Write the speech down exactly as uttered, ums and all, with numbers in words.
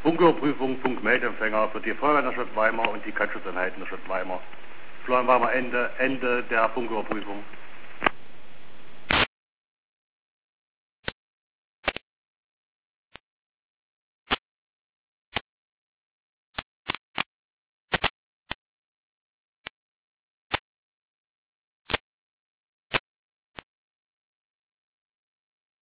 Funküberprüfung, Funkmeldempfänger für die Feuerwehr der Stadt Weimar und die Katzschutzeinheiten der Stadt Weimar. Florian Weimar, Ende, Ende der Funküberprüfung.